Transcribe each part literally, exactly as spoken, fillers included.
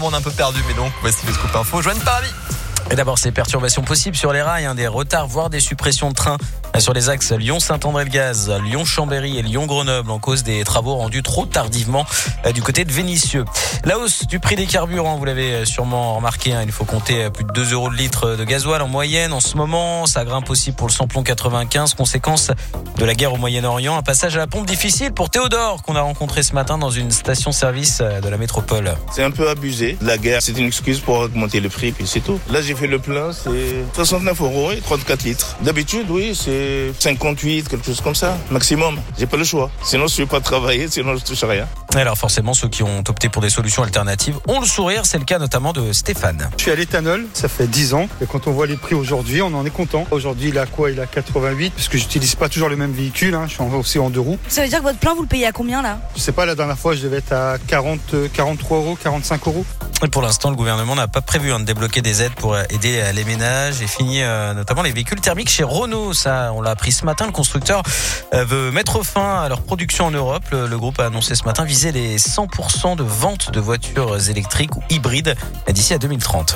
moment, on est un peu perdu, mais donc, voici le scoop info. Joanne Paravis. Et d'abord, ces perturbations possibles sur les rails, hein, des retards, voire des suppressions de trains sur les axes Lyon-Saint-André-le-Gaz, Lyon-Chambéry et Lyon-Grenoble en cause des travaux rendus trop tardivement du côté de Vénissieux. La hausse du prix des carburants, vous l'avez sûrement remarqué, hein, il faut compter plus de deux euros le litre de gasoil en moyenne. En ce moment, ça grimpe aussi pour le samplon quatre-vingt-quinze, conséquence de la guerre au Moyen-Orient. Un passage à la pompe difficile pour Théodore, qu'on a rencontré ce matin dans une station-service de la métropole. C'est un peu abusé. La guerre, c'est une excuse pour augmenter le prix, puis c'est tout. Là, j'ai fait le plein, c'est soixante-neuf euros et trente-quatre litres. D'habitude, oui, c'est cinquante-huit, quelque chose comme ça, maximum. J'ai pas le choix. Sinon, je ne vais pas travailler, sinon je touche rien. Alors forcément, ceux qui ont opté pour des solutions alternatives ont le sourire. C'est le cas notamment de Stéphane. Je suis à l'éthanol, ça fait dix ans. Et quand on voit les prix aujourd'hui, on en est content. Aujourd'hui, il a quoi? Il a quatre-vingt-huit, parce que j'utilise pas toujours le même véhicule. Hein. Je suis aussi en deux roues. Ça veut dire que votre plein, vous le payez à combien là? Je sais pas, la dernière fois, je devais être à quarante, quarante-trois euros, quarante-cinq euros. Et pour l'instant, le gouvernement n'a pas prévu hein, de débloquer des aides pour aider les ménages et fini euh, notamment les véhicules thermiques chez Renault. Ça, on l'a appris ce matin. Le constructeur euh, veut mettre fin à leur production en Europe. Le, le groupe a annoncé ce matin viser les cent pour cent de ventes de voitures électriques ou hybrides d'ici à deux mille trente.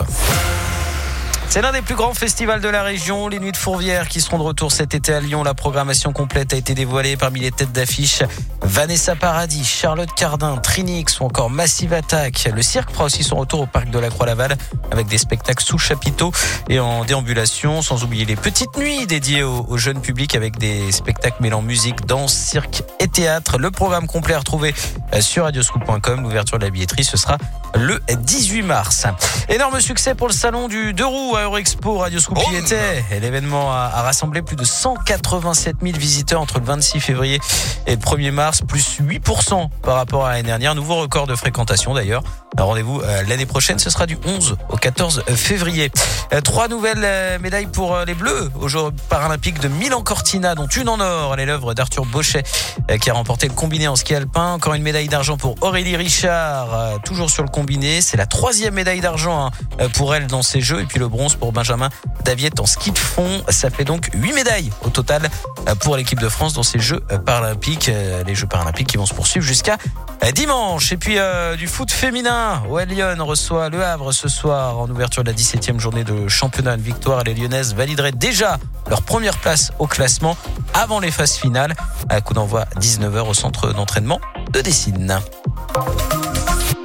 C'est l'un des plus grands festivals de la région, les Nuits de Fourvière qui seront de retour cet été à Lyon. La programmation complète a été dévoilée. Parmi les têtes d'affiche, Vanessa Paradis, Charlotte Cardin, Trinix ou encore Massive Attack. Le cirque fera aussi son retour au parc de la Croix-Laval avec des spectacles sous chapiteau et en déambulation, sans oublier les petites nuits dédiées au, au jeune public avec des spectacles mêlant musique, danse, cirque et théâtre. Le programme complet à retrouver sur radioscoop point com. L'ouverture de la billetterie, ce sera le dix-huit mars. Énorme succès pour le salon du deux roues à Eurexpo. Radioscoop y était. Et l'événement a, a rassemblé plus de cent quatre-vingt-sept mille visiteurs entre le vingt-six février et le premier mars, plus huit pour cent par rapport à l'année dernière. Nouveau record de fréquentation d'ailleurs. Rendez-vous euh, l'année prochaine, ce sera du onze au quatorze février. Euh, trois nouvelles euh, médailles pour euh, les Bleus aux Jeux paralympiques de Milan-Cortina, dont une en or. Elle est l'œuvre d'Arthur Bochet euh, qui a remporté le combiné en ski alpin. Encore une médaille d'argent pour Aurélie Richard, euh, toujours sur le combiné. C'est la troisième médaille d'argent hein, pour elle dans ces Jeux. Et puis le bronze pour Benjamin Daviette en ski de fond. Ça fait donc huit médailles au total euh, pour l'équipe de France dans ces Jeux euh, paralympiques. Euh, les Jeux paralympiques qui vont se poursuivre jusqu'à euh, dimanche. Et puis euh, du foot féminin. O L Lyon reçoit Le Havre ce soir en ouverture de la dix-septième journée de championnat. Une victoire, les Lyonnaises valideraient déjà leur première place au classement avant les phases finales. À coup d'envoi dix-neuf heures au centre d'entraînement de Dessine.